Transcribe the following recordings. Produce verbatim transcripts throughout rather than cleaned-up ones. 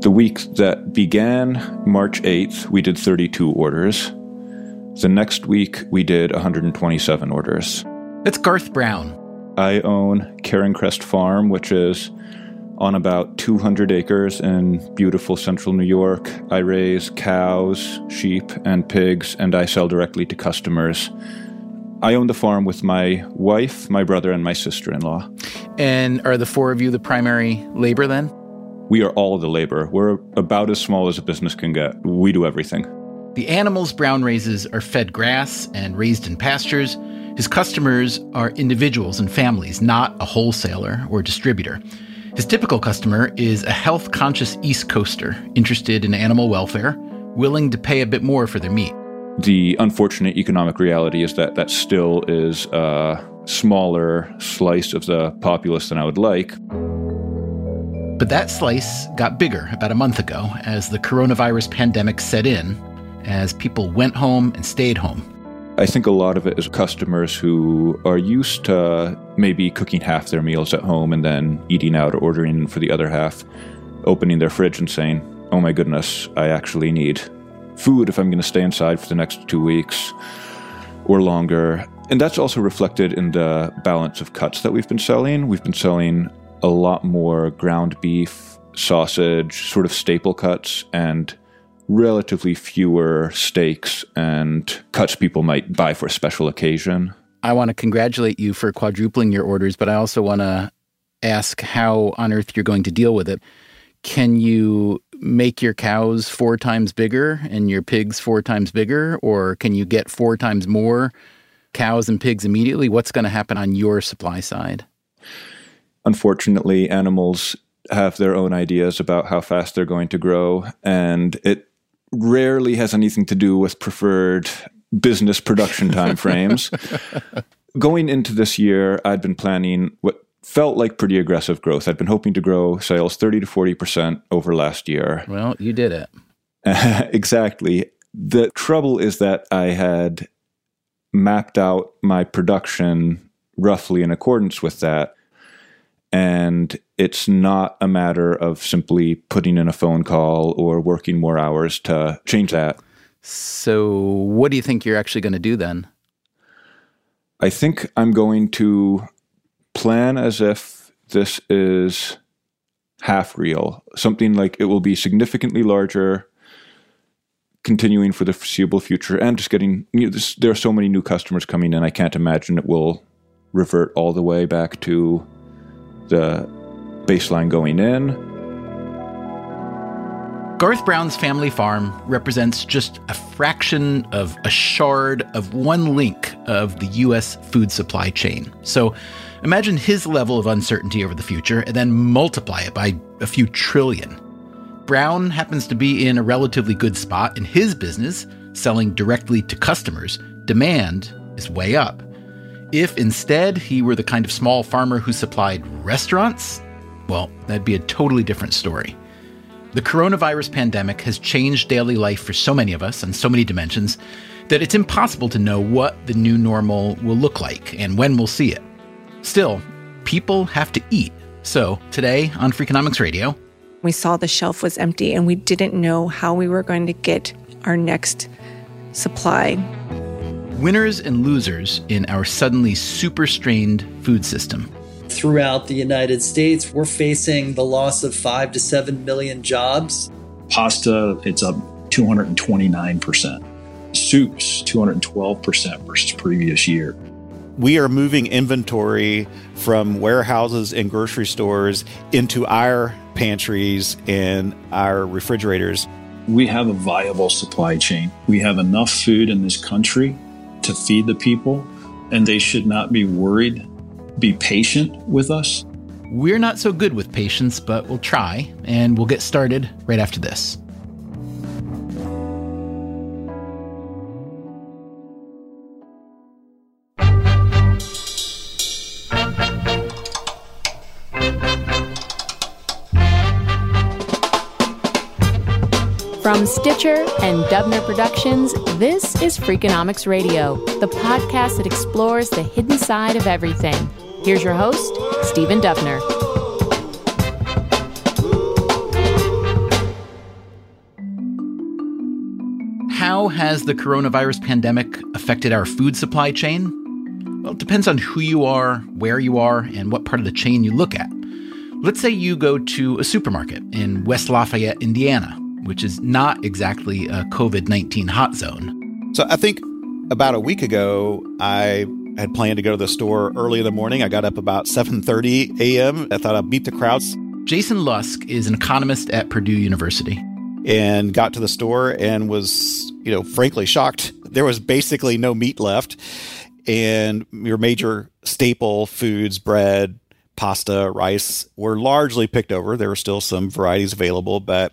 The week that began March eighth, we did thirty-two orders. The next week, we did one hundred twenty-seven orders. That's Garth Brown. I own Carencrest Farm, which is on about two hundred acres in beautiful central New York. I raise cows, sheep, and pigs, and I sell directly to customers. I own the farm with my wife, my brother, and my sister-in-law. And are the four of you the primary labor then? We are all the labor. We're about as small as a business can get. We do everything. The animals Brown raises are fed grass and raised in pastures. His customers are individuals and families, not a wholesaler or distributor. His typical customer is a health-conscious East Coaster interested in animal welfare, willing to pay a bit more for their meat. The unfortunate economic reality is that that still is a smaller slice of the populace than I would like. But that slice got bigger about a month ago as the coronavirus pandemic set in, as people went home and stayed home. I think a lot of it is customers who are used to maybe cooking half their meals at home and then eating out or ordering for the other half, opening their fridge and saying, oh my goodness, I actually need food if I'm going to stay inside for the next two weeks or longer. And that's also reflected in the balance of cuts that we've been selling. We've been selling a lot more ground beef, sausage, sort of staple cuts, and relatively fewer steaks and cuts people might buy for a special occasion. I want to congratulate you for quadrupling your orders, but I also want to ask how on earth you're going to deal with it. Can you make your cows four times bigger and your pigs four times bigger, or can you get four times more cows and pigs immediately? What's going to happen on your supply side? Unfortunately, animals have their own ideas about how fast they're going to grow, and it rarely has anything to do with preferred business production timeframes. Going into this year, I'd been planning what felt like pretty aggressive growth. I'd been hoping to grow sales thirty to forty percent over last year. Well, you did it. Exactly. The trouble is that I had mapped out my production roughly in accordance with that. And it's not a matter of simply putting in a phone call or working more hours to change that. So what do you think you're actually going to do then? I think I'm going to plan as if this is half real. Something like it will be significantly larger, continuing for the foreseeable future, and just getting, you know, this, there are so many new customers coming in, I can't imagine it will revert all the way back to the baseline going in. Garth Brown's family farm represents just a fraction of a shard of one link of the U S food supply chain. So imagine his level of uncertainty over the future and then multiply it by a few trillion. Brown happens to be in a relatively good spot in his business, selling directly to customers. Demand is way up. If instead he were the kind of small farmer who supplied restaurants, well, that'd be a totally different story. The coronavirus pandemic has changed daily life for so many of us on so many dimensions that it's impossible to know what the new normal will look like and when we'll see it. Still, people have to eat. So today on Freakonomics Radio, we saw the shelf was empty and we didn't know how we were going to get our next supply. Winners and losers in our suddenly super-strained food system. Throughout the United States, we're facing the loss of five to seven million jobs. Pasta, it's up two hundred twenty-nine percent. Soups, two hundred twelve percent versus previous year. We are moving inventory from warehouses and grocery stores into our pantries and our refrigerators. We have a viable supply chain. We have enough food in this country to feed the people, and they should not be worried. Be patient with us. We're not so good with patience, but we'll try, and we'll get started right after this. From Stitcher and Dubner Productions, this is Freakonomics Radio, the podcast that explores the hidden side of everything. Here's your host, Stephen Dubner. How has the coronavirus pandemic affected our food supply chain? Well, it depends on who you are, where you are, and what part of the chain you look at. Let's say you go to a supermarket in West Lafayette, Indiana, which is not exactly a covid nineteen hot zone. So I think about a week ago, I had planned to go to the store early in the morning. I got up about seven thirty a.m. I thought I'd beat the crowds. Jason Lusk is an economist at Purdue University. And got to the store and was, you know, frankly shocked. There was basically no meat left. And your major staple foods, bread, pasta, rice, were largely picked over. There were still some varieties available, but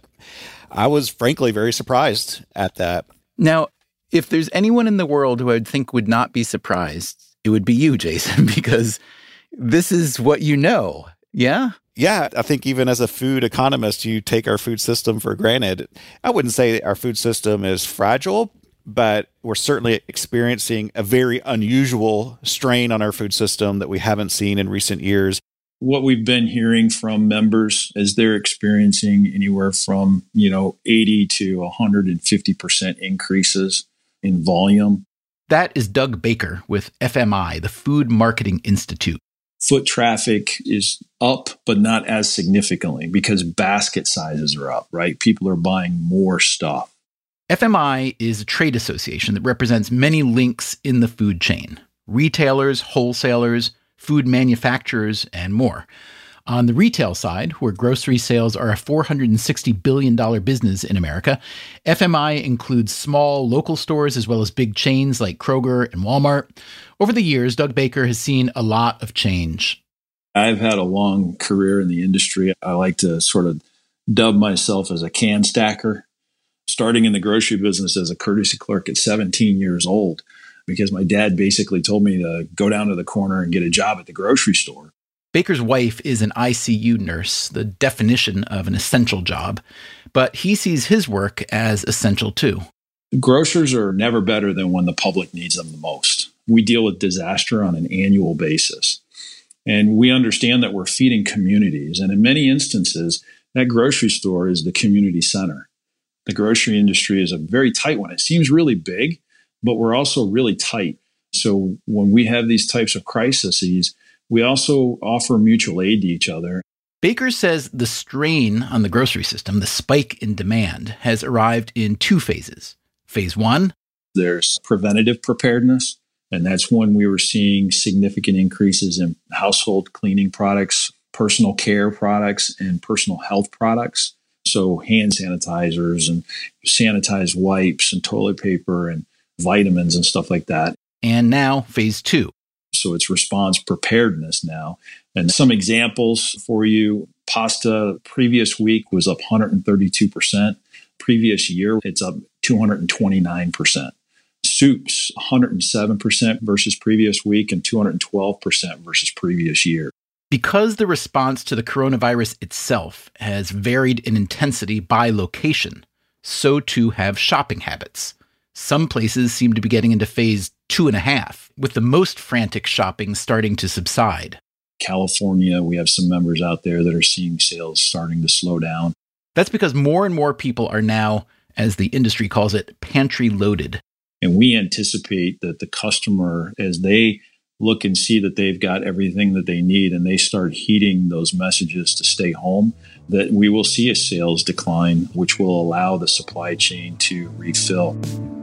I was frankly very surprised at that. Now, if there's anyone in the world who I would think would not be surprised, it would be you, Jason, because this is what you know. Yeah? Yeah, I think even as a food economist, you take our food system for granted. I wouldn't say our food system is fragile, but we're certainly experiencing a very unusual strain on our food system that we haven't seen in recent years. What we've been hearing from members is they're experiencing anywhere from, you know, eighty to one hundred fifty percent increases in volume. That is Doug Baker with F M I, the Food Marketing Institute. Foot traffic is up, but not as significantly because basket sizes are up, right? People are buying more stuff. F M I is a trade association that represents many links in the food chain: retailers, wholesalers, food manufacturers, and more. On the retail side, where grocery sales are a four hundred sixty billion dollars business in America, F M I includes small local stores as well as big chains like Kroger and Walmart. Over the years, Doug Baker has seen a lot of change. I've had a long career in the industry. I like to sort of dub myself as a can stacker, starting in the grocery business as a courtesy clerk at seventeen years old, because my dad basically told me to go down to the corner and get a job at the grocery store. Baker's wife is an I C U nurse, the definition of an essential job, but he sees his work as essential too. Grocers are never better than when the public needs them the most. We deal with disaster on an annual basis, and we understand that we're feeding communities. And in many instances, that grocery store is the community center. The grocery industry is a very tight one. It seems really big, but we're also really tight. So when we have these types of crises, we also offer mutual aid to each other. Baker says the strain on the grocery system, the spike in demand, has arrived in two phases. Phase one, there's preventative preparedness, and that's when we were seeing significant increases in household cleaning products, personal care products, and personal health products. So hand sanitizers and sanitized wipes and toilet paper and vitamins and stuff like that. And now phase two. So it's response preparedness now. And some examples for you: pasta previous week was up one hundred thirty-two percent. Previous year, it's up two hundred twenty-nine percent. Soups, one hundred seven percent versus previous week and two hundred twelve percent versus previous year. Because the response to the coronavirus itself has varied in intensity by location, so too have shopping habits. Some places seem to be getting into phase two and a half, with the most frantic shopping starting to subside. California, we have some members out there that are seeing sales starting to slow down. That's because more and more people are now, as the industry calls it, pantry loaded. And we anticipate that the customer, as they look and see that they've got everything that they need and they start heeding those messages to stay home, that we will see a sales decline, which will allow the supply chain to refill.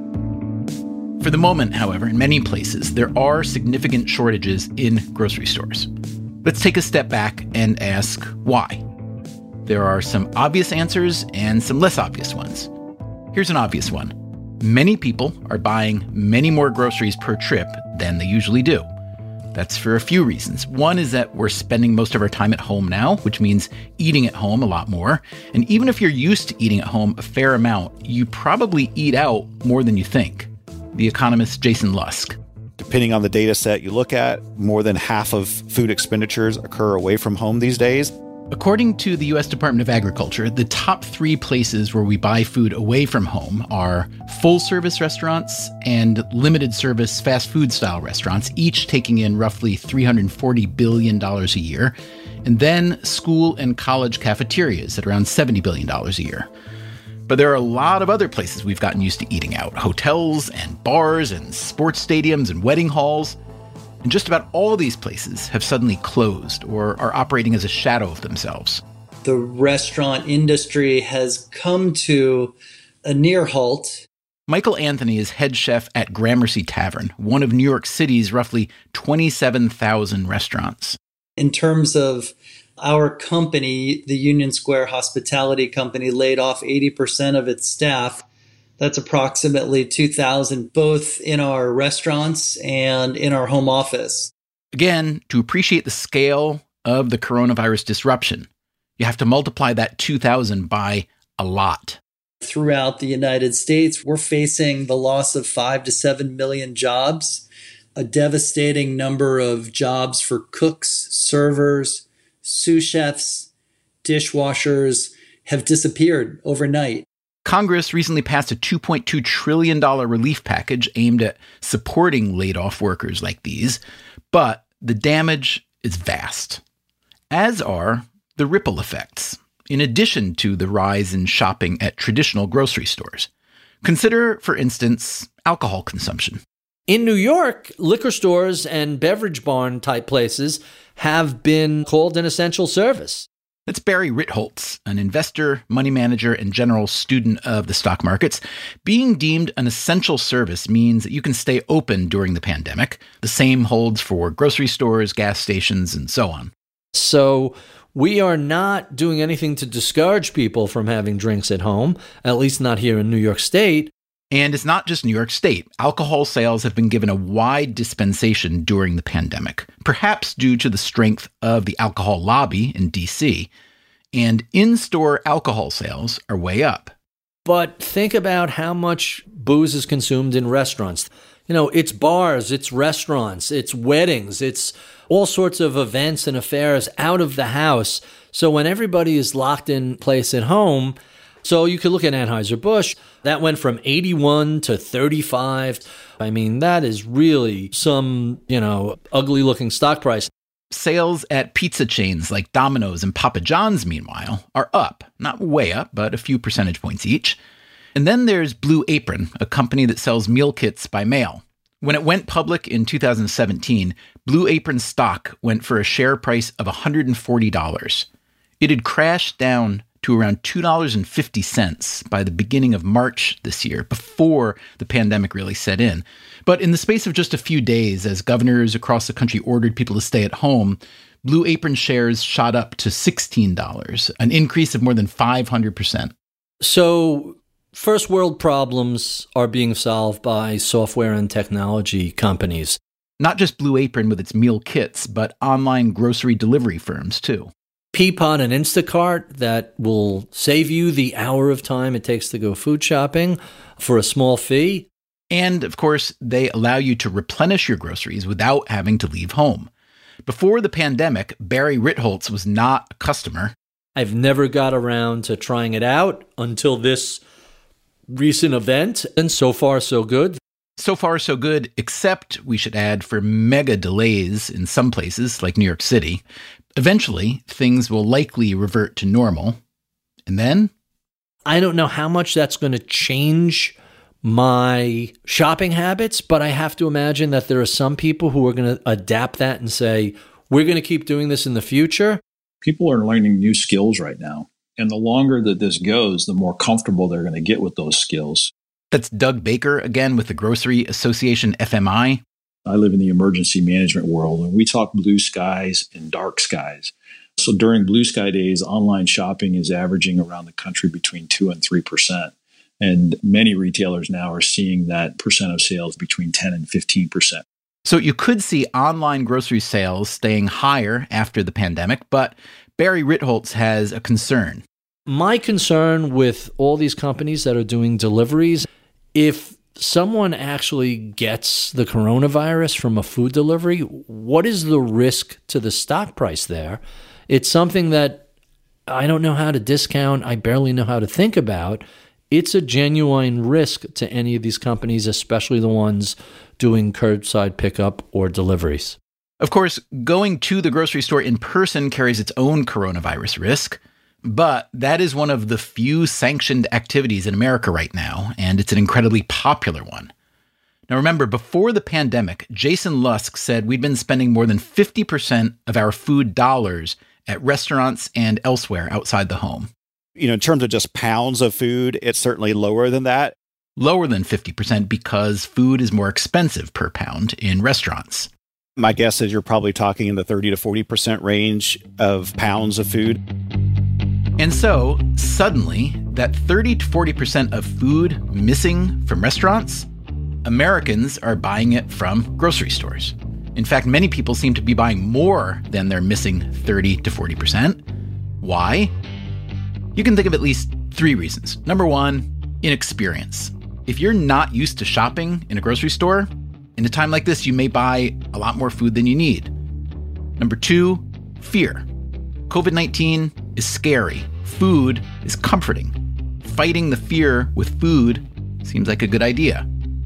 For the moment, however, in many places, there are significant shortages in grocery stores. Let's take a step back and ask why. There are some obvious answers and some less obvious ones. Here's an obvious one. Many people are buying many more groceries per trip than they usually do. That's for a few reasons. One is that we're spending most of our time at home now, which means eating at home a lot more. And even if you're used to eating at home a fair amount, you probably eat out more than you think. The economist Jason Lusk. Depending on the data set you look at, more than half of food expenditures occur away from home these days. According to the U S Department of Agriculture, the top three places where we buy food away from home are full-service restaurants and limited-service fast food-style restaurants, each taking in roughly three hundred forty billion dollars a year, and then school and college cafeterias at around seventy billion dollars a year. But there are a lot of other places we've gotten used to eating out. Hotels and bars and sports stadiums and wedding halls. And just about all these places have suddenly closed or are operating as a shadow of themselves. The restaurant industry has come to a near halt. Michael Anthony is head chef at Gramercy Tavern, one of New York City's roughly twenty-seven thousand restaurants. In terms of our company, the Union Square Hospitality Company laid off eighty percent of its staff. That's approximately two thousand, both in our restaurants and in our home office. Again, to appreciate the scale of the coronavirus disruption, you have to multiply that two thousand by a lot. Throughout the United States, we're facing the loss of five to seven million jobs, a devastating number of jobs for cooks, servers, sous chefs, dishwashers have disappeared overnight. Congress recently passed a two point two trillion dollars relief package aimed at supporting laid-off workers like these, but the damage is vast, as are the ripple effects, in addition to the rise in shopping at traditional grocery stores. Consider, for instance, alcohol consumption. In New York, liquor stores and beverage barn type places have been called an essential service. That's Barry Ritholtz, an investor, money manager, and general student of the stock markets. Being deemed an essential service means that you can stay open during the pandemic. The same holds for grocery stores, gas stations, and so on. So we are not doing anything to discourage people from having drinks at home, at least not here in New York State. And it's not just New York State. Alcohol sales have been given a wide dispensation during the pandemic, perhaps due to the strength of the alcohol lobby in D C. And in-store alcohol sales are way up. But think about how much booze is consumed in restaurants. You know, it's bars, it's restaurants, it's weddings, it's all sorts of events and affairs out of the house. So when everybody is locked in place at home, so you could look at Anheuser-Busch. That went from eighty-one to thirty-five. I mean, that is really some, you know, ugly looking stock price. Sales at pizza chains like Domino's and Papa John's, meanwhile, are up. Not way up, but a few percentage points each. And then there's Blue Apron, a company that sells meal kits by mail. When it went public in two thousand seventeen, Blue Apron stock went for a share price of one hundred forty dollars. It had crashed down to around two dollars and fifty cents by the beginning of March this year, before the pandemic really set in. But in the space of just a few days, as governors across the country ordered people to stay at home, Blue Apron shares shot up to sixteen dollars, an increase of more than five hundred percent. So first world problems are being solved by software and technology companies. Not just Blue Apron with its meal kits, but online grocery delivery firms too. Peapod and Instacart that will save you the hour of time it takes to go food shopping for a small fee. And, of course, they allow you to replenish your groceries without having to leave home. Before the pandemic, Barry Ritholtz was not a customer. I've never got around to trying it out until this recent event, and so far, so good. So far, so good, except, we should add, for mega delays in some places, like New York City. Eventually, things will likely revert to normal. And then? I don't know how much that's going to change my shopping habits, but I have to imagine that there are some people who are going to adapt that and say, we're going to keep doing this in the future. People are learning new skills right now. And the longer that this goes, the more comfortable they're going to get with those skills. That's Doug Baker, again, with the Grocery Association F M I. I live in the emergency management world, and we talk blue skies and dark skies. So during blue sky days, online shopping is averaging around the country between two and three percent. And many retailers now are seeing that percent of sales between ten and fifteen percent. So you could see online grocery sales staying higher after the pandemic, but Barry Ritholtz has a concern. My concern with all these companies that are doing deliveries, if someone actually gets the coronavirus from a food delivery, what is the risk to the stock price there? It's something that I don't know how to discount. I barely know how to think about. It's a genuine risk to any of these companies, especially the ones doing curbside pickup or deliveries. Of course, going to the grocery store in person carries its own coronavirus risk. But that is one of the few sanctioned activities in America right now, and it's an incredibly popular one. Now remember, before the pandemic, Jason Lusk said we'd been spending more than fifty percent of our food dollars at restaurants and elsewhere outside the home. You know, in terms of just pounds of food, it's certainly lower than that. Lower than fifty percent because food is more expensive per pound in restaurants. My guess is you're probably talking in the thirty to forty percent range of pounds of food. And so, suddenly, that thirty to forty percent of food missing from restaurants, Americans are buying it from grocery stores. In fact, many people seem to be buying more than their missing thirty to forty percent. Why? You can think of at least three reasons. Number one, inexperience. If you're not used to shopping in a grocery store, in a time like this, you may buy a lot more food than you need. Number two, fear. covid nineteen is scary. Food is comforting. Fighting the fear with food seems like a good idea.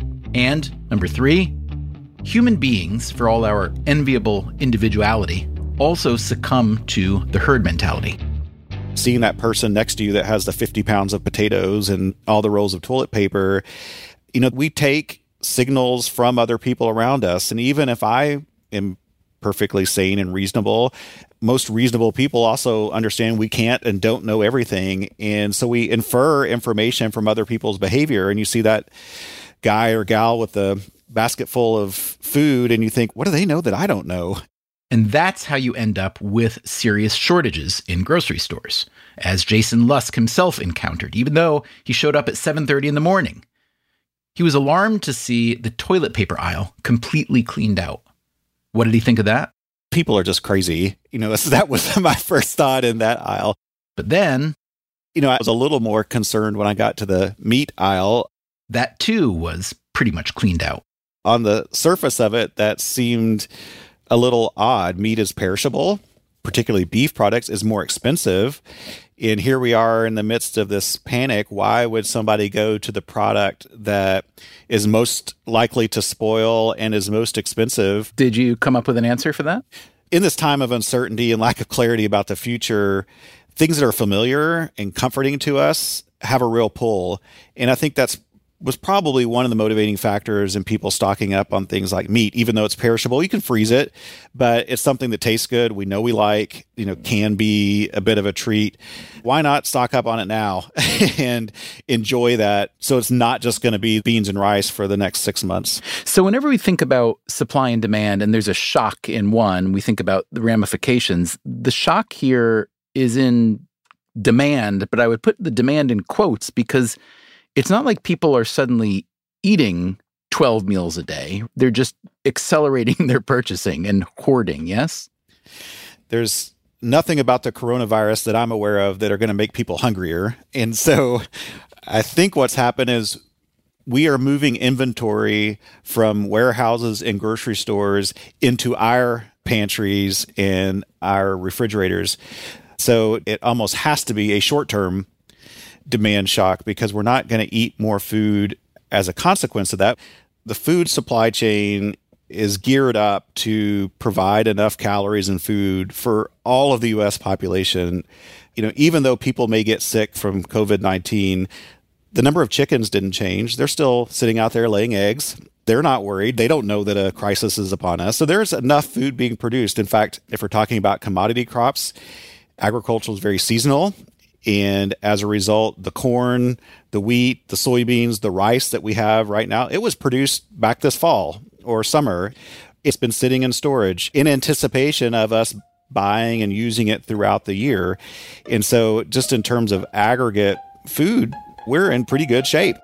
And number three, human beings, for all our enviable individuality, also succumb to the herd mentality. Seeing that person next to you that has the fifty pounds of potatoes and all the rolls of toilet paper, you know, we take signals from other people around us. And even if I am perfectly sane and reasonable, most reasonable people also understand we can't and don't know everything. And so we infer information from other people's behavior. And you see that guy or gal with the basket full of food and you think, what do they know that I don't know? And that's how you end up with serious shortages in grocery stores, as Jason Lusk himself encountered, even though he showed up at seven thirty in the morning. He was alarmed to see the toilet paper aisle completely cleaned out. What did he think of that? People are just crazy. You know, that was my first thought in that aisle. But then, you know, I was a little more concerned when I got to the meat aisle. That too was pretty much cleaned out. On the surface of it, that seemed a little odd. Meat is perishable, particularly beef products is more expensive. And here we are in the midst of this panic. Why would somebody go to the product that is most likely to spoil and is most expensive? Did you come up with an answer for that? In this time of uncertainty and lack of clarity about the future, things that are familiar and comforting to us have a real pull. And I think that's was probably one of the motivating factors in people stocking up on things like meat. Even though it's perishable, you can freeze it, but it's something that tastes good. We know we like, you know, can be a bit of a treat. Why not stock up on it now and enjoy that? So it's not just going to be beans and rice for the next six months. So whenever we think about supply and demand and there's a shock in one, we think about the ramifications. The shock here is in demand, but I would put the demand in quotes because it's not like people are suddenly eating twelve meals a day. They're just accelerating their purchasing and hoarding, yes? There's nothing about the coronavirus that I'm aware of that are going to make people hungrier. And so I think what's happened is we are moving inventory from warehouses and grocery stores into our pantries and our refrigerators. So it almost has to be a short-term demand shock because we're not going to eat more food as a consequence of that. The food supply chain is geared up to provide enough calories and food for all of the U S population. You know, even though people may get sick from covid nineteen, the number of chickens didn't change. They're still sitting out there laying eggs. They're not worried. They don't know that a crisis is upon us. So there's enough food being produced. In fact, if we're talking about commodity crops, agriculture is very seasonal. And as a result, the corn, the wheat, the soybeans, the rice that we have right now, it was produced back this fall or summer. It's been sitting in storage in anticipation of us buying and using it throughout the year. And so just in terms of aggregate food, we're in pretty good shape.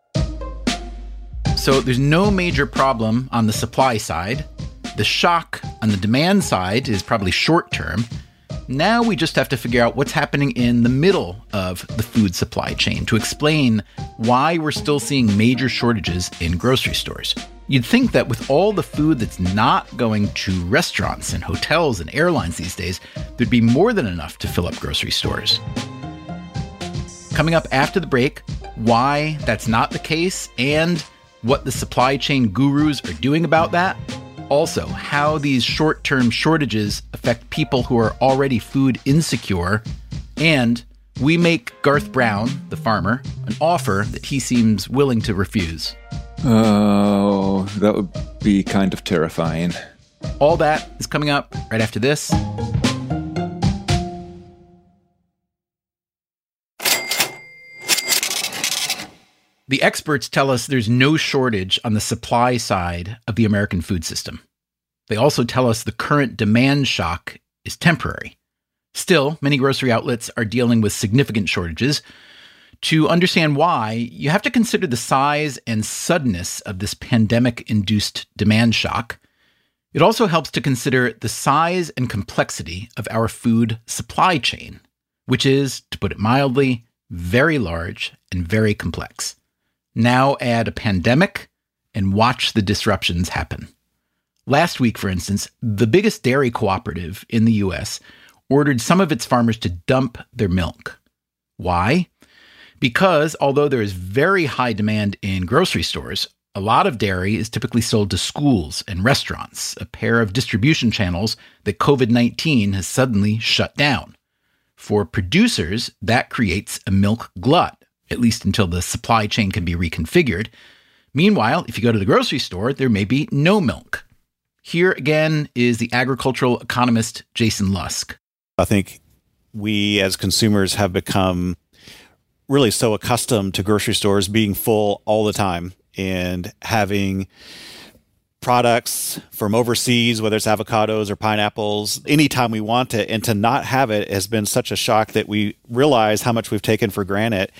So there's no major problem on the supply side. The shock on the demand side is probably short term. Now we just have to figure out what's happening in the middle of the food supply chain to explain why we're still seeing major shortages in grocery stores. You'd think that with all the food that's not going to restaurants and hotels and airlines these days, there'd be more than enough to fill up grocery stores. Coming up after the break, why that's not the case and what the supply chain gurus are doing about that. Also, how these short-term shortages affect people who are already food insecure And we make Garth Brown, the farmer, an offer that he seems willing to refuse. Oh, that would be kind of terrifying. All that is coming up right after this. The experts tell us there's no shortage on the supply side of the American food system. They also tell us the current demand shock is temporary. Still, many grocery outlets are dealing with significant shortages. To understand why, you have to consider the size and suddenness of this pandemic-induced demand shock. It also helps to consider the size and complexity of our food supply chain, which is, to put it mildly, very large and very complex. Now add a pandemic and watch the disruptions happen. Last week, for instance, the biggest dairy cooperative in the U S ordered some of its farmers to dump their milk. Why? Because although there is very high demand in grocery stores, a lot of dairy is typically sold to schools and restaurants, a pair of distribution channels that covid nineteen has suddenly shut down. For producers, that creates a milk glut, at least until the supply chain can be reconfigured. Meanwhile, if you go to the grocery store, there may be no milk. Here again is the agricultural economist Jason Lusk. I think we as consumers have become really so accustomed to grocery stores being full all the time and having products from overseas, whether it's avocados or pineapples, anytime we want it. And to not have it has been such a shock that we realize how much we've taken for granted.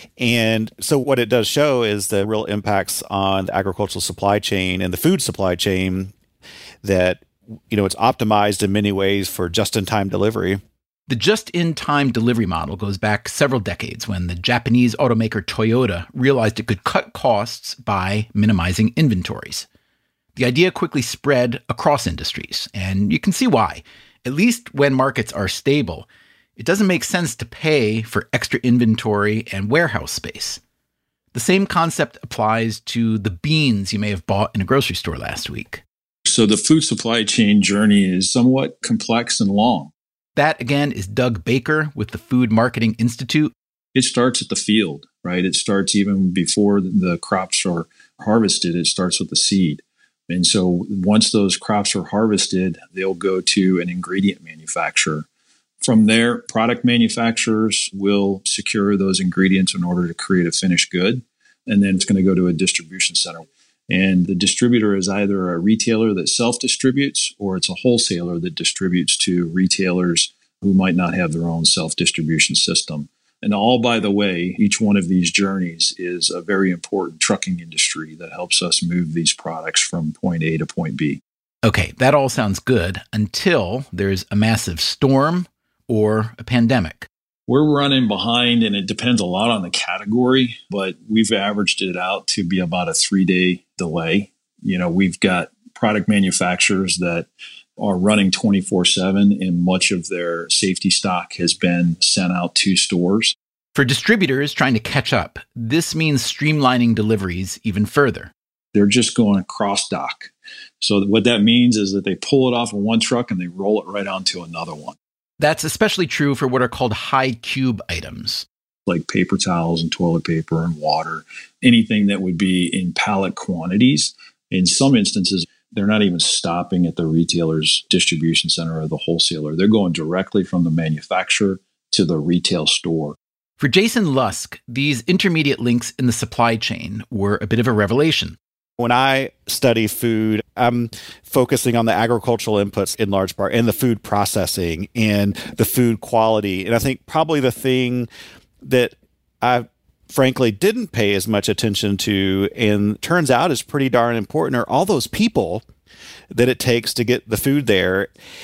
And so what it does show is the real impacts on the agricultural supply chain and the food supply chain, that, you know, it's optimized in many ways for just-in-time delivery. The just-in-time delivery model goes back several decades when the Japanese automaker Toyota realized it could cut costs by minimizing inventories. The idea quickly spread across industries, and you can see why. At least when markets are stable, it doesn't make sense to pay for extra inventory and warehouse space. The same concept applies to the beans you may have bought in a grocery store last week. So the food supply chain journey is somewhat complex and long. That, again, is Doug Baker with the Food Marketing Institute. It starts at the field, right? It starts even before the crops are harvested. It starts with the seed. And so once those crops are harvested, they'll go to an ingredient manufacturer. From there, product manufacturers will secure those ingredients in order to create a finished good. And then it's going to go to a distribution center. And the distributor is either a retailer that self-distributes, or it's a wholesaler that distributes to retailers who might not have their own self-distribution system. And all, by the way, each one of these journeys is a very important trucking industry that helps us move these products from point A to point B. Okay, that all sounds good until there's a massive storm or a pandemic. We're running behind, and it depends a lot on the category, but we've averaged it out to be about a three-day delay. You know, we've got product manufacturers that are running twenty-four seven, and much of their safety stock has been sent out to stores. For distributors trying to catch up, this means streamlining deliveries even further. They're just going cross-dock. So what that means is that they pull it off of one truck and they roll it right onto another one. That's especially true for what are called high cube items, like paper towels and toilet paper and water, anything that would be in pallet quantities. In some instances, they're not even stopping at the retailer's distribution center or the wholesaler. They're going directly from the manufacturer to the retail store. For Jason Lusk, these intermediate links in the supply chain were a bit of a revelation. When I study food, I'm focusing on the agricultural inputs in large part, and the food processing and the food quality. And I think probably the thing that I frankly didn't pay as much attention to, and turns out is pretty darn important, are all those people that it takes to get the food there.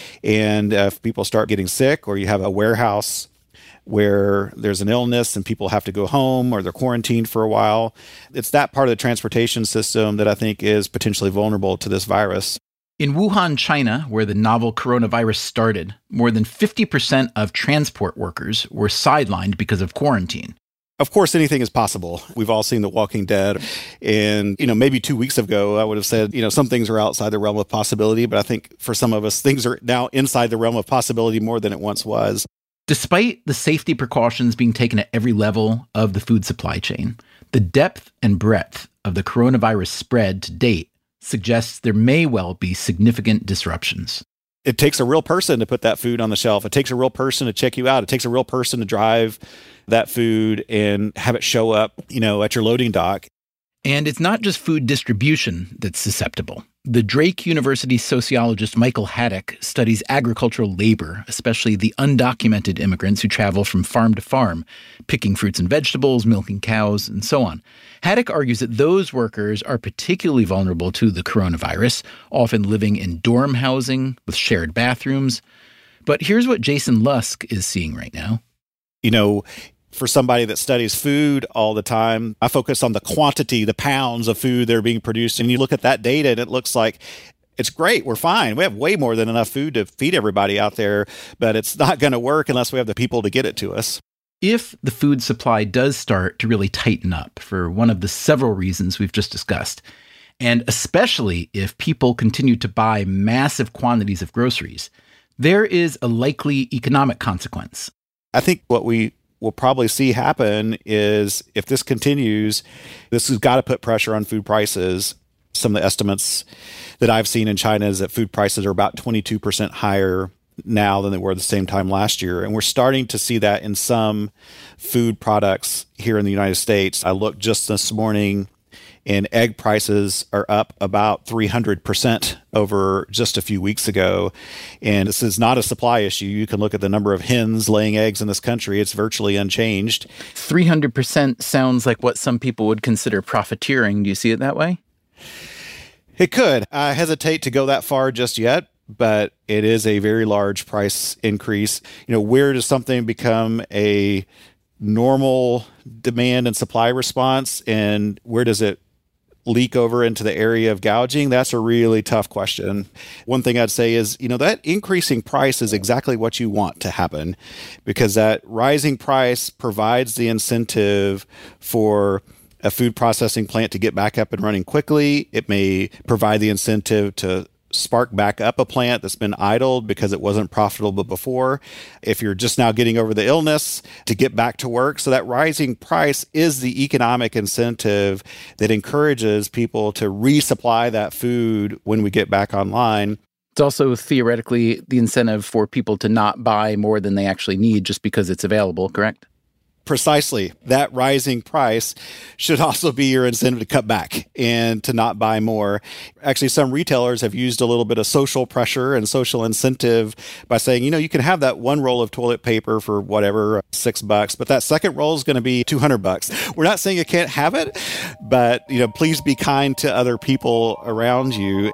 And uh, if people start getting sick, or you have a warehouse where there's an illness and people have to go home or they're quarantined for a while, it's that part of the transportation system that I think is potentially vulnerable to this virus. In Wuhan, China, where the novel coronavirus started, more than fifty percent of transport workers were sidelined because of quarantine. Of course, anything is possible. We've all seen The Walking Dead. And, you know, maybe two weeks ago, I would have said, you know, some things are outside the realm of possibility. But I think for some of us, things are now inside the realm of possibility more than it once was. Despite the safety precautions being taken at every level of the food supply chain, the depth and breadth of the coronavirus spread to date suggests there may well be significant disruptions. It takes a real person to put that food on the shelf. It takes a real person to check you out. It takes a real person to drive that food and have it show up, you know, at your loading dock. And it's not just food distribution that's susceptible. The Drake University sociologist Michael Haddock studies agricultural labor, especially the undocumented immigrants who travel from farm to farm, picking fruits and vegetables, milking cows, and so on. Haddock argues that those workers are particularly vulnerable to the coronavirus, often living in dorm housing with shared bathrooms. But here's what Jason Lusk is seeing right now. You know, for somebody that studies food all the time, I focus on the quantity, the pounds of food that are being produced. And you look at that data and it looks like it's great. We're fine. We have way more than enough food to feed everybody out there, but it's not going to work unless we have the people to get it to us. If the food supply does start to really tighten up for one of the several reasons we've just discussed, and especially if people continue to buy massive quantities of groceries, there is a likely economic consequence. I think what we we'll probably see happen is if this continues, this has got to put pressure on food prices. Some of the estimates that I've seen in China is that food prices are about twenty-two percent higher now than they were at the same time last year. And we're starting to see that in some food products here in the United States. I looked just this morning and egg prices are up about three hundred percent over just a few weeks ago. And this is not a supply issue. You can look at the number of hens laying eggs in this country. It's virtually unchanged. three hundred percent sounds like what some people would consider profiteering. Do you see it that way? It could. I hesitate to go that far just yet, but it is a very large price increase. You know, where does something become a normal demand and supply response, and where does it leak over into the area of gouging? That's a really tough question. One thing I'd say is, you know, that increasing price is exactly what you want to happen, because that rising price provides the incentive for a food processing plant to get back up and running quickly. It may provide the incentive to spark back up a plant that's been idled because it wasn't profitable before. If you're just now getting over the illness, to get back to work. So that rising price is the economic incentive that encourages people to resupply that food when we get back online. It's also theoretically the incentive for people to not buy more than they actually need just because it's available, correct? Precisely. That rising price should also be your incentive to cut back and to not buy more. Actually, some retailers have used a little bit of social pressure and social incentive by saying, you know, you can have that one roll of toilet paper for whatever, six bucks, but that second roll is going to be two hundred bucks. We're not saying you can't have it, but, you know, please be kind to other people around you.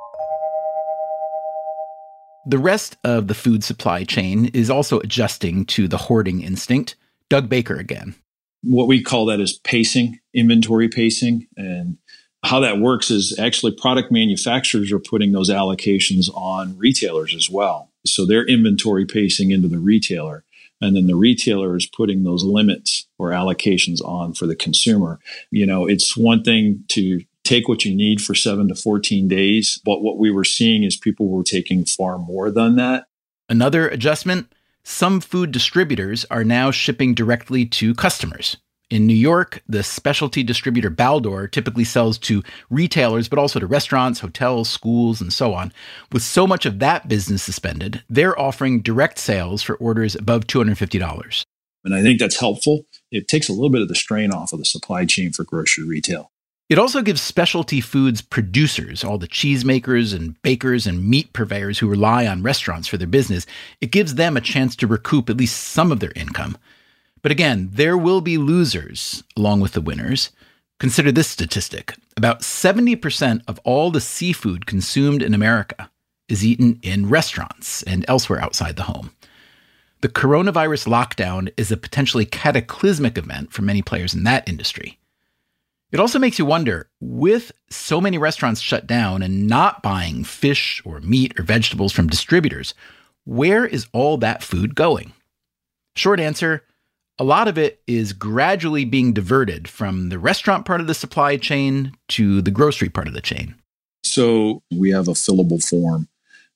The rest of the food supply chain is also adjusting to the hoarding instinct. Doug Baker again. What we call that is pacing, inventory pacing. And how that works is actually product manufacturers are putting those allocations on retailers as well. So they're inventory pacing into the retailer. And then the retailer is putting those limits or allocations on for the consumer. You know, it's one thing to take what you need for seven to fourteen days. But what we were seeing is people were taking far more than that. Another adjustment. Some food distributors are now shipping directly to customers. In New York, the specialty distributor Baldor typically sells to retailers, but also to restaurants, hotels, schools, and so on. With so much of that business suspended, they're offering direct sales for orders above two hundred fifty dollars. And I think that's helpful. It takes a little bit of the strain off of the supply chain for grocery retail. It also gives specialty foods producers, all the cheesemakers and bakers and meat purveyors who rely on restaurants for their business, it gives them a chance to recoup at least some of their income. But again, there will be losers along with the winners. Consider this statistic. About seventy percent of all the seafood consumed in America is eaten in restaurants and elsewhere outside the home. The coronavirus lockdown is a potentially cataclysmic event for many players in that industry. It also makes you wonder, with so many restaurants shut down and not buying fish or meat or vegetables from distributors, where is all that food going? Short answer, a lot of it is gradually being diverted from the restaurant part of the supply chain to the grocery part of the chain. So we have a fillable form,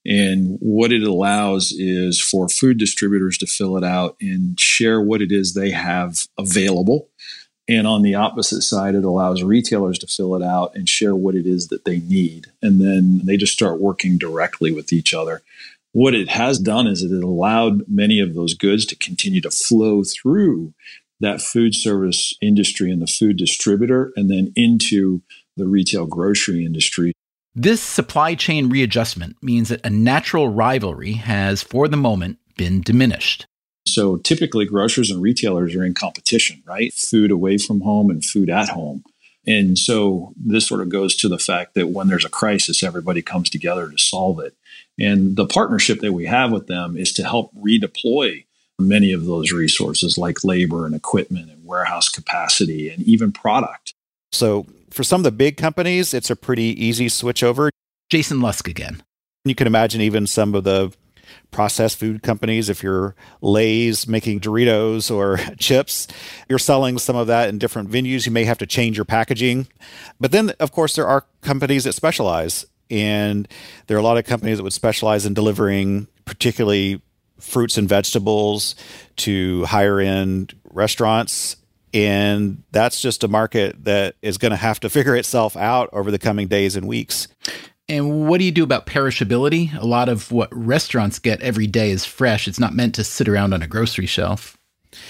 And what it allows is for food distributors to fill it out and share what it is they have available. And on the opposite side, it allows retailers to fill it out and share what it is that they need. And then they just start working directly with each other. What it has done is it allowed many of those goods to continue to flow through that food service industry and the food distributor and then into the retail grocery industry. This supply chain readjustment means that a natural rivalry has, for the moment, been diminished. So typically grocers and retailers are in competition, right? Food away from home and food at home. And so this sort of goes to the fact that when there's a crisis, everybody comes together to solve it. And the partnership that we have with them is to help redeploy many of those resources like labor and equipment and warehouse capacity and even product. So for some of the big companies, it's a pretty easy switch over. Jason Lusk again. You can imagine even some of the processed food companies, if you're Lay's making Doritos or chips, you're selling some of that in different venues. You may have to change your packaging. But then, of course, there are companies that specialize. And there are a lot of companies that would specialize in delivering particularly fruits and vegetables to higher end restaurants. And that's just a market that is going to have to figure itself out over the coming days and weeks. And what do you do about perishability? A lot of what restaurants get every day is fresh. It's not meant to sit around on a grocery shelf.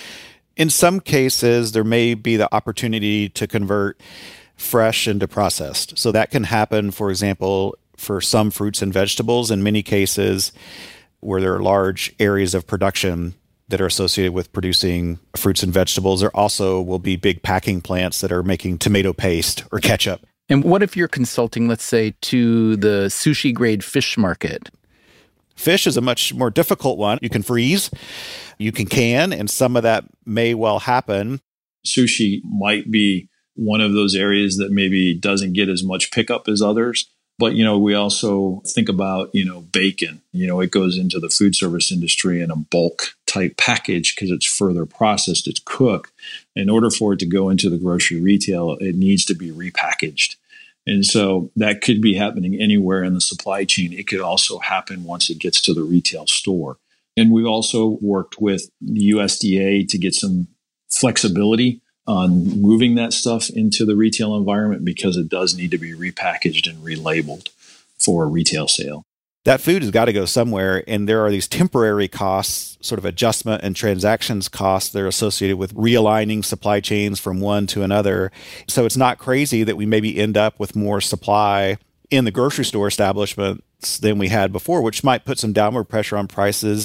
In some cases, there may be the opportunity to convert fresh into processed. So that can happen, for example, for some fruits and vegetables. In many cases, where there are large areas of production that are associated with producing fruits and vegetables, there also will be big packing plants that are making tomato paste or ketchup. And what if you're consulting, let's say, to the sushi grade fish market? Fish is a much more difficult one. You can freeze, you can can, and some of that may well happen. Sushi might be one of those areas that maybe doesn't get as much pickup as others. But, you know, we also think about, you know, bacon. You know, it goes into the food service industry in a bulk type package because it's further processed, it's cooked. In order for it to go into the grocery retail, it needs to be repackaged. And so that could be happening anywhere in the supply chain. It could also happen once it gets to the retail store. And we've also worked with the U S D A to get some flexibility on moving that stuff into the retail environment because it does need to be repackaged and relabeled for retail sale. That food has got to go somewhere, and there are these temporary costs, sort of adjustment and transactions costs that are associated with realigning supply chains from one to another. So it's not crazy that we maybe end up with more supply in the grocery store establishments than we had before, which might put some downward pressure on prices.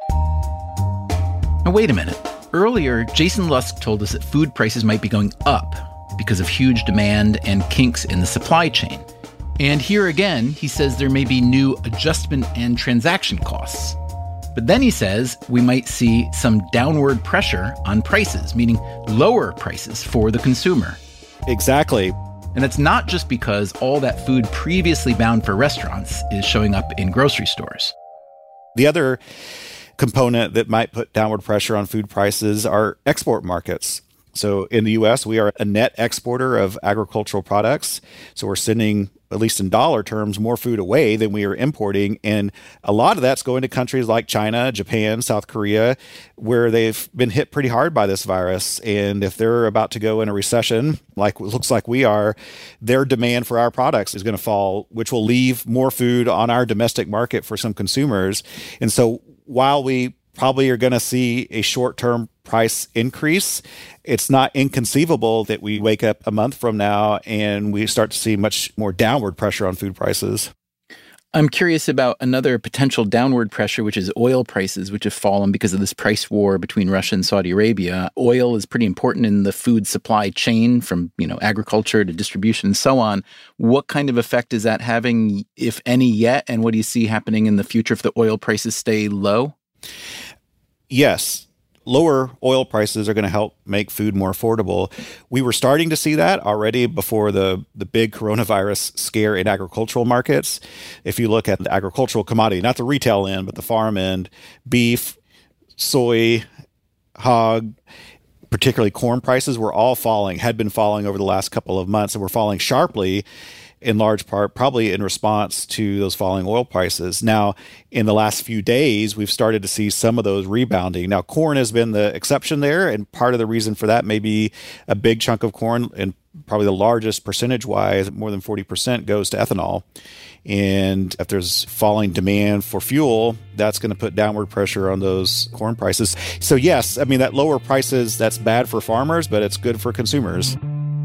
Now, wait a minute. Earlier, Jason Lusk told us that food prices might be going up because of huge demand and kinks in the supply chain. And here again, he says there may be new adjustment and transaction costs. But then he says we might see some downward pressure on prices, meaning lower prices for the consumer. Exactly. And it's not just because all that food previously bound for restaurants is showing up in grocery stores. The other component that might put downward pressure on food prices are export markets. So in the U S, we are a net exporter of agricultural products. So we're sending, at least in dollar terms, more food away than we are importing. And a lot of that's going to countries like China, Japan, South Korea, where they've been hit pretty hard by this virus. And if they're about to go in a recession, like it looks like we are, their demand for our products is going to fall, which will leave more food on our domestic market for some consumers. And so while we probably are going to see a short-term price increase, it's not inconceivable that we wake up a month from now and we start to see much more downward pressure on food prices. I'm curious about another potential downward pressure, which is oil prices, which have fallen because of this price war between Russia and Saudi Arabia. Oil is pretty important in the food supply chain from, you know, agriculture to distribution and so on. What kind of effect is that having, if any, yet? And what do you see happening in the future if the oil prices stay low? Yes. Lower oil prices are going to help make food more affordable. We were starting to see that already before the, the big coronavirus scare in agricultural markets. If you look at the agricultural commodity, not the retail end, but the farm end, beef, soy, hog, particularly corn prices were all falling, had been falling over the last couple of months, and were falling sharply. in large part probably in response to those falling oil prices. Now, in the last few days, we've started to see some of those rebounding. Now, corn has been the exception there, and part of the reason for that may be a big chunk of corn, and probably the largest percentage-wise, more than forty percent, goes to ethanol. And if there's falling demand for fuel, that's going to put downward pressure on those corn prices. So yes, I mean, that lower prices, that's bad for farmers, but it's good for consumers.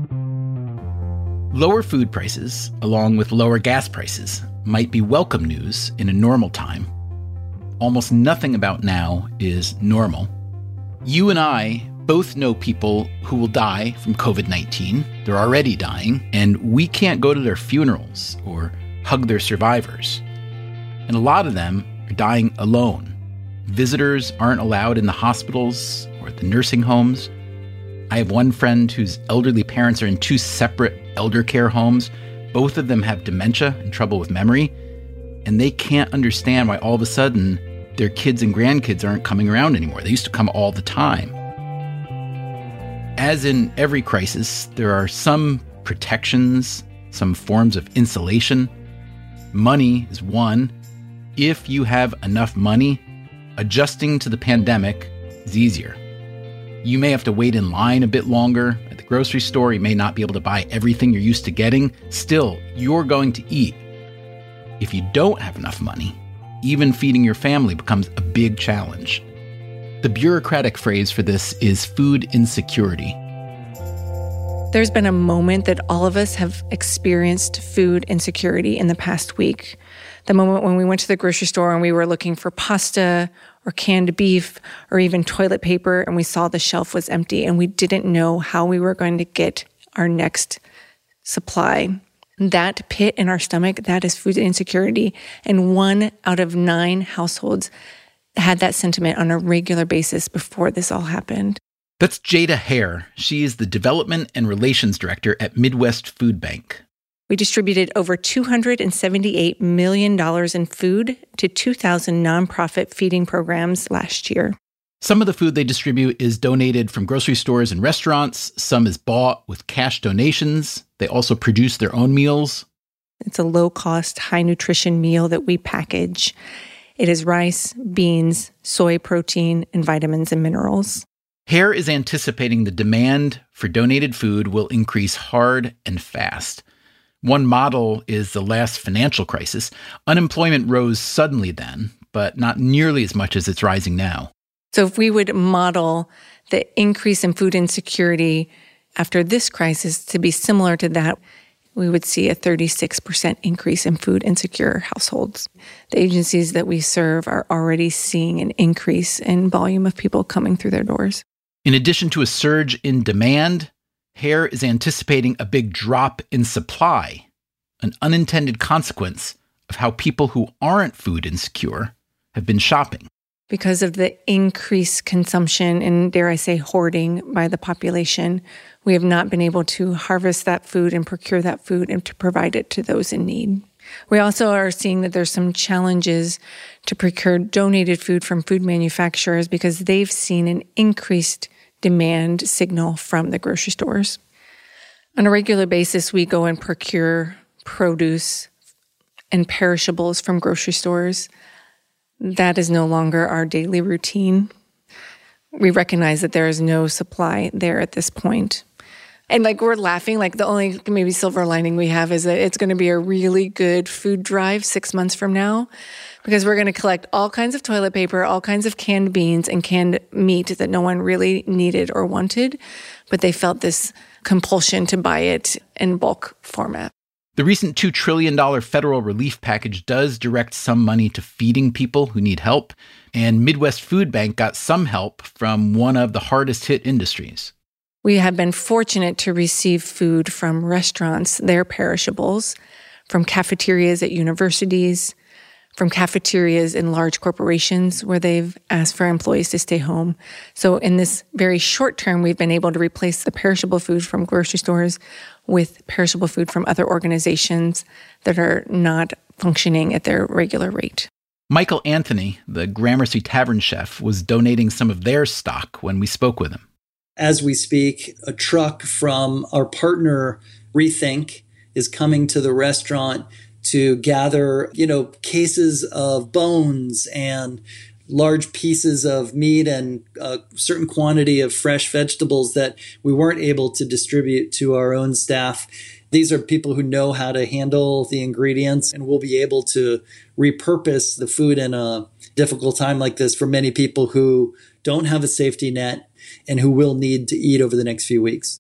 Lower food prices, along with lower gas prices, might be welcome news in a normal time. Almost nothing about now is normal. You and I both know people who will die from covid nineteen. They're already dying, and we can't go to their funerals or hug their survivors. And a lot of them are dying alone. Visitors aren't allowed in the hospitals or the nursing homes. I have one friend whose elderly parents are in two separate elder care homes. Both of them have dementia and trouble with memory, and they can't understand why all of a sudden their kids and grandkids aren't coming around anymore. They used to come all the time. As in every crisis, there are some protections, some forms of insulation. Money is one. If you have enough money, adjusting to the pandemic is easier. You may have to wait in line a bit longer. At the grocery store, you may not be able to buy everything you're used to getting. Still, you're going to eat. If you don't have enough money, even feeding your family becomes a big challenge. The bureaucratic phrase for this is food insecurity. There's been a moment that all of us have experienced food insecurity in the past week. The moment when we went to the grocery store and we were looking for pasta or canned beef or even toilet paper, and we saw the shelf was empty and we didn't know how we were going to get our next supply. That pit in our stomach, that is food insecurity. And one out of nine households had that sentiment on a regular basis before this all happened. That's Jada Hare. She is the Development and Relations Director at Midwest Food Bank. We distributed over two hundred seventy-eight million dollars in food to two thousand nonprofit feeding programs last year. Some of the food they distribute is donated from grocery stores and restaurants. Some is bought with cash donations. They also produce their own meals. It's a low-cost, high-nutrition meal that we package. It is rice, beans, soy protein, and vitamins and minerals. Hare is anticipating the demand for donated food will increase hard and fast. One model is the last financial crisis. Unemployment rose suddenly then, but not nearly as much as it's rising now. So if we would model the increase in food insecurity after this crisis to be similar to that, we would see a thirty-six percent increase in food insecure households. The agencies that we serve are already seeing an increase in volume of people coming through their doors. In addition to a surge in demand, Hare is anticipating a big drop in supply, an unintended consequence of how people who aren't food insecure have been shopping. Because of the increased consumption and, dare I say, hoarding by the population, we have not been able to harvest that food and procure that food and to provide it to those in need. We also are seeing that there's some challenges to procure donated food from food manufacturers because they've seen an increased demand signal from the grocery stores. On a regular basis, we go and procure produce and perishables from grocery stores. That is no longer our daily routine. We recognize that there is no supply there at this point. And like we're laughing, like the only maybe silver lining we have is that it's going to be a really good food drive six months from now because we're going to collect all kinds of toilet paper, all kinds of canned beans and canned meat that no one really needed or wanted, but they felt this compulsion to buy it in bulk format. The recent two trillion dollars federal relief package does direct some money to feeding people who need help, and Midwest Food Bank got some help from one of the hardest hit industries. We have been fortunate to receive food from restaurants, their perishables, from cafeterias at universities, from cafeterias in large corporations where they've asked for employees to stay home. So in this very short term, we've been able to replace the perishable food from grocery stores with perishable food from other organizations that are not functioning at their regular rate. Michael Anthony, the Gramercy Tavern chef, was donating some of their stock when we spoke with him. As we speak, a truck from our partner Rethink is coming to the restaurant to gather, you know, cases of bones and large pieces of meat and a certain quantity of fresh vegetables that we weren't able to distribute to our own staff. These are people who know how to handle the ingredients and will be able to repurpose the food in a difficult time like this for many people who don't have a safety net and who will need to eat over the next few weeks.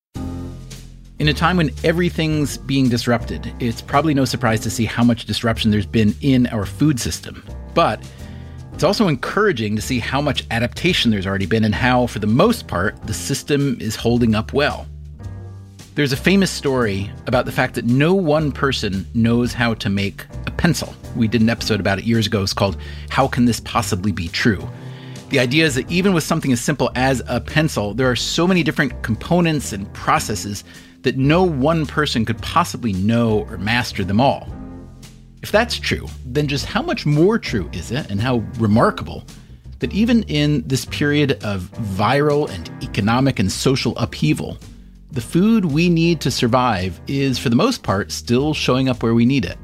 In a time when everything's being disrupted, it's probably no surprise to see how much disruption there's been in our food system. But it's also encouraging to see how much adaptation there's already been and how, for the most part, the system is holding up well. There's a famous story about the fact that no one person knows how to make a pencil. We did an episode about it years ago. It's called How Can This Possibly Be True? The idea is that even with something as simple as a pencil, there are so many different components and processes that no one person could possibly know or master them all. If that's true, then just how much more true is it, and how remarkable, that even in this period of viral and economic and social upheaval, the food we need to survive is, for the most part, still showing up where we need it.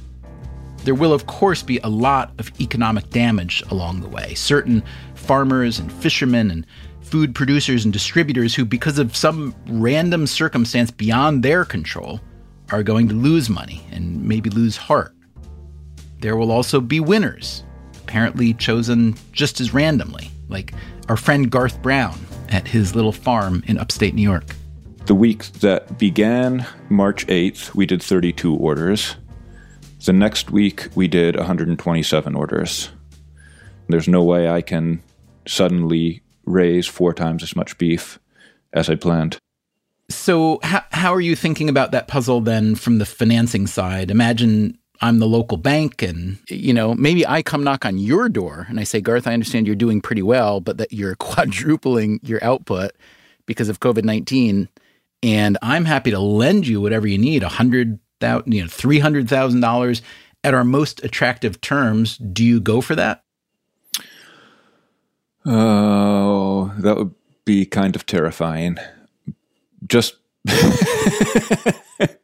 There will, of course, be a lot of economic damage along the way. Certain farmers and fishermen and food producers and distributors who, because of some random circumstance beyond their control, are going to lose money and maybe lose heart. There will also be winners, apparently chosen just as randomly, like our friend Garth Brown at his little farm in upstate New York. The week that began March eighth, we did thirty-two orders. The next week, we did one hundred twenty-seven orders. There's no way I can suddenly raise four times as much beef as I planned. So how, how are you thinking about that puzzle then from the financing side? Imagine I'm the local bank and, you know, maybe I come knock on your door and I say, Garth, I understand you're doing pretty well, but that you're quadrupling your output because of covid nineteen. And I'm happy to lend you whatever you need, one hundred thousand dollars, you know, three hundred thousand dollars at our most attractive terms. Do you go for that? Oh, that would be kind of terrifying. Just, I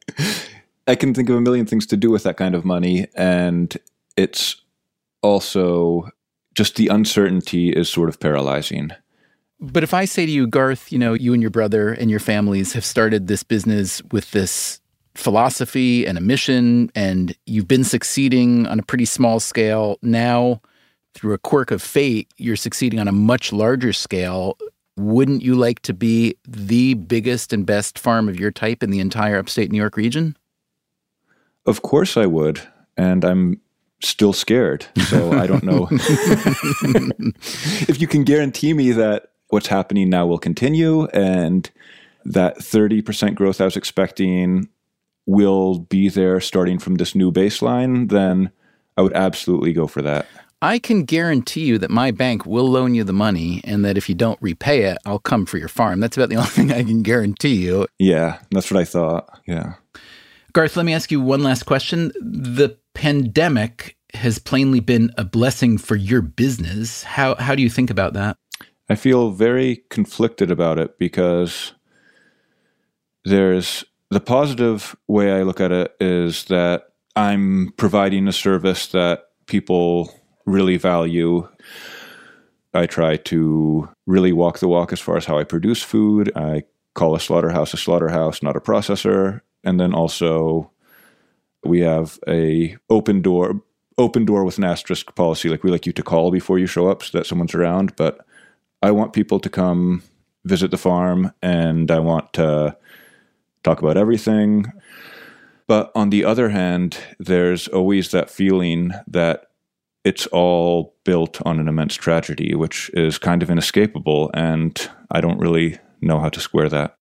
can think of a million things to do with that kind of money. And it's also just the uncertainty is sort of paralyzing. But if I say to you, Garth, you know, you and your brother and your families have started this business with this philosophy and a mission, and you've been succeeding on a pretty small scale. Now, through a quirk of fate, you're succeeding on a much larger scale. Wouldn't you like to be the biggest and best farm of your type in the entire upstate New York region? Of course I would. And I'm still scared. So I don't know if you can guarantee me that what's happening now will continue and that thirty percent growth I was expecting will be there starting from this new baseline, then I would absolutely go for that. I can guarantee you that my bank will loan you the money and that if you don't repay it, I'll come for your farm. That's about the only thing I can guarantee you. Yeah, that's what I thought. Yeah. Garth, let me ask you one last question. The pandemic has plainly been a blessing for your business. How how do you think about that? I feel very conflicted about it because there's the positive way I look at it is that I'm providing a service that people really value. I try to really walk the walk as far as how I produce food. I call a slaughterhouse a slaughterhouse, not a processor. And then also we have a open door, open door with an asterisk policy. Like we like you to call before you show up so that someone's around. But I want people to come visit the farm and I want to talk about everything. But on the other hand, there's always that feeling that it's all built on an immense tragedy, which is kind of inescapable. And I don't really know how to square that.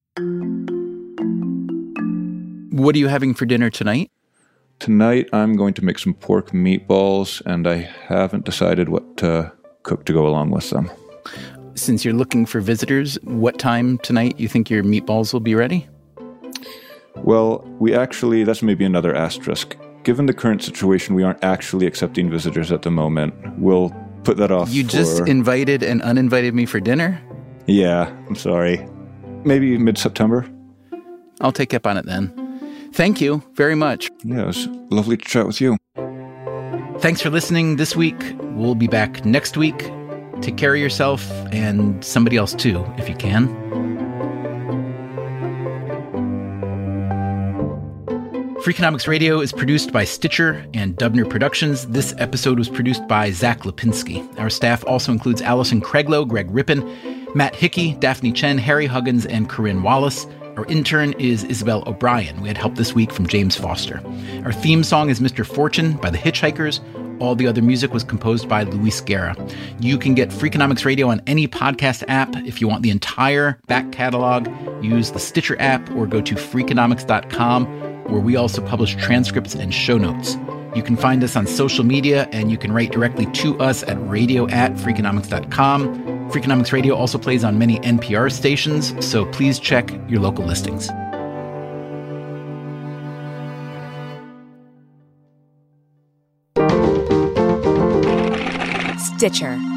What are you having for dinner tonight? Tonight, I'm going to make some pork meatballs, and I haven't decided what to cook to go along with them. Since you're looking for visitors, what time tonight you think your meatballs will be ready? Well, we actually, that's maybe another asterisk. Given the current situation, we aren't actually accepting visitors at the moment. We'll put that off. You for... just invited and uninvited me for dinner? Yeah, I'm sorry. Maybe mid-September? I'll take up on it then. Thank you very much. Yeah, it was lovely to chat with you. Thanks for listening this week. We'll be back next week. Take care of yourself and somebody else too, if you can. Freakonomics Radio is produced by Stitcher and Dubner Productions. This episode was produced by Zach Lipinski. Our staff also includes Allison Craiglow, Greg Rippin, Matt Hickey, Daphne Chen, Harry Huggins, and Corinne Wallace. Our intern is Isabel O'Brien. We had help this week from James Foster. Our theme song is Mister Fortune by the Hitchhikers. All the other music was composed by Luis Guerra. You can get Freakonomics Radio on any podcast app. If you want the entire back catalog, use the Stitcher app or go to freakonomics dot com, where we also publish transcripts and show notes. You can find us on social media, and you can write directly to us at radio at freakonomics dot com. Freakonomics Radio also plays on many N P R stations, so please check your local listings. Stitcher.